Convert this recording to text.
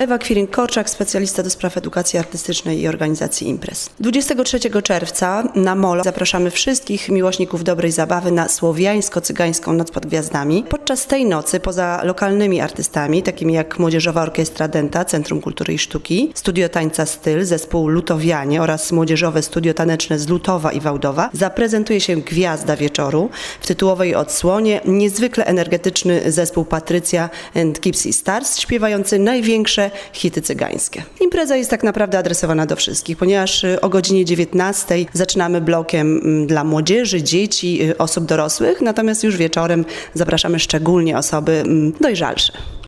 Ewa Kwiring-Korczak, specjalista do spraw edukacji artystycznej i organizacji imprez. 23 czerwca na Molo zapraszamy wszystkich miłośników dobrej zabawy na słowiańsko-cygańską Noc pod Gwiazdami. Podczas tej nocy, poza lokalnymi artystami, takimi jak Młodzieżowa Orkiestra Dęta, Centrum Kultury i Sztuki, Studio Tańca Styl, zespół Lutowianie oraz Młodzieżowe Studio Taneczne z Lutowa i Wałdowa, zaprezentuje się gwiazda wieczoru. W tytułowej odsłonie niezwykle energetyczny zespół Patrycja and Gypsy Stars, śpiewający największe hity cygańskie. Impreza jest tak naprawdę adresowana do wszystkich, ponieważ o godzinie 19 zaczynamy blokiem dla młodzieży, dzieci, osób dorosłych, natomiast już wieczorem zapraszamy szczególnie osoby dojrzalsze.